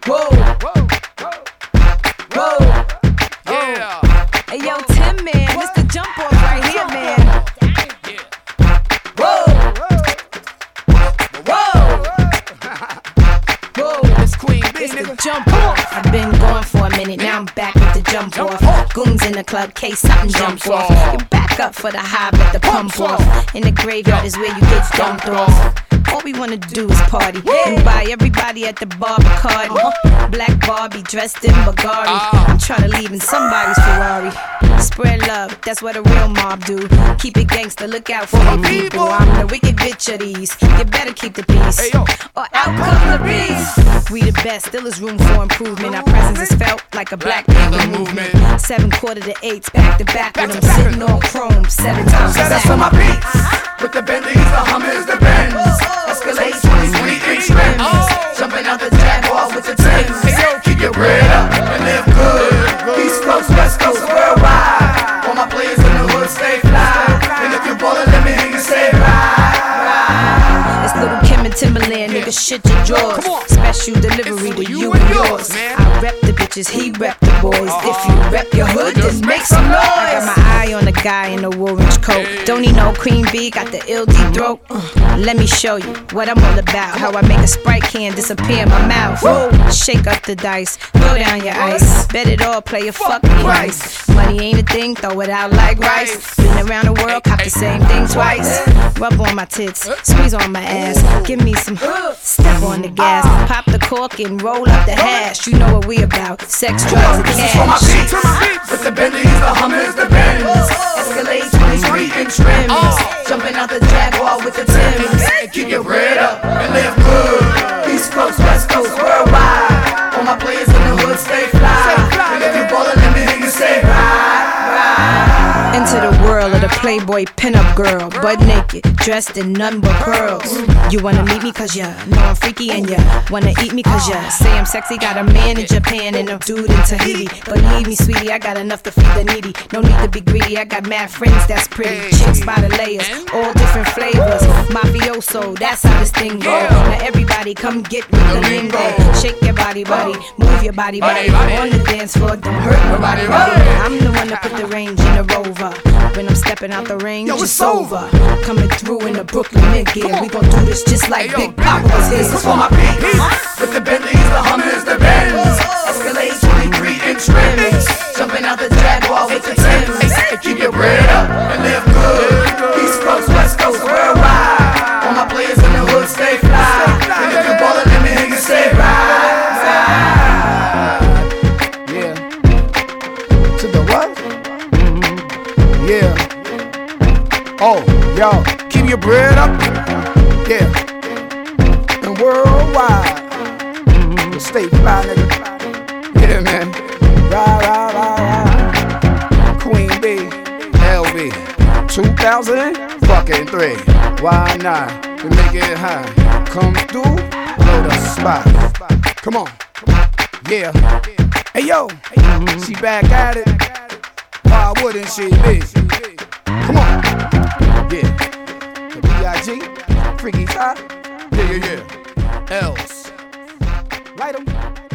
Whoa, whoa, whoa, yeah. Hey yo, Tim, man, this the jump off right here, man. Whoa, whoa, whoa. It's Queen B, it's the jump off. I've been going for a minute, now I'm back with the jump off. Goons in the club, case something jump off. You back up for the high, let the pump off. In the graveyard is where you get dumped off. All we wanna do is party and buy everybody at the bar Bacardi. Black Barbie dressed in Bulgari. I'm tryna leave in somebody's Ferrari. Spread love, that's what a real mob do. Keep it gangster, look out for the people. I'm the wicked bitch of these. You better keep the peace, or out come the beast. We the best, still is room for improvement. Our presence is felt like a Black Panther movement. 7 quarter to 8s, back to back with them sitting on chrome 7 times. Set us on my beats with the Bentleys, the Hummers, the Benz. Escalade 23-inch rims. Jumping out the Jaguar with the Timbs. Keep your bread up and live good. East Coast, West Coast, worldwide. All my players in the hood stay fly. And if you're ballin', let me hear you say ride. It's Little Kim and Timberland, nigga, shit your drawers. Special delivery to you and yours. I rep the bitches, he rep the boys. If you rep your hood, then make some noise. I got my eye on the guy in the orange coat. Don't he know Queen B got the ill deep throat? Let me show you what I'm all about. How I make a Sprite can disappear in my mouth. Shake up the dice, throw down your ice. Bet it all, play a fucking price. Money ain't a thing, throw it out like rice. Been around the world, cop the same thing twice. Rub on my tits, squeeze on my ass. Give me some, step on the gas. Pop the cork and roll up the hash. You know what we about, sex, drugs, and cash. On my beats, with the Bentleys, the Hummers, the Benz. Escalade 23-inch rims. Jumping out the Jaguar with the Timbs. Keep your bread up and live good. East Coast, West Coast, worldwide. All my players in the hood stay fly. And if you ballin', let me hear you say ride. Into the world of the Playboy pinup girl, butt naked, dressed in none but pearls. You wanna meet me cause ya know I'm freaky, and ya wanna eat me cause ya say I'm sexy. Got a man in Japan and a dude in Tahiti. Believe me, sweetie, I got enough to feed the needy. No need to be greedy, I got mad friends that's pretty. Chicks by the layers, all different flavors. Mafioso, that's how this thing go. Now everybody come get with the lingo. Shake your body, move your body. On the dance floor, don't hurt nobody. I'm the one that put the range in the Rover. When I'm stepping out the range, it's over. Coming through in the Brooklyn mid-gear. We gon' do this just like Big Papa was here. This is for my beats with the Bentleys, the Hummers, the Benz. Escalade 23-inch rims. Jumping out the Jaguar with the Timbs. Keep your bread up and live good. East Coast, West Coast, worldwide. All my players in the hood stay fly. And if you ballin', let me hear you say ride. Yeah. To the what? Yeah. Oh, yo, keep your bread up. Yeah. And worldwide. The state fly, nigga. Yeah, man. Ride. Queen B. LB. 2003. Why not? To make it high. Come through, blow the spot. Come on. Yeah. Hey, yo. She back at it. Why wouldn't she be? Come on. Yeah. The B.I.G. Freaky Ty. Yeah. Else. Light 'em.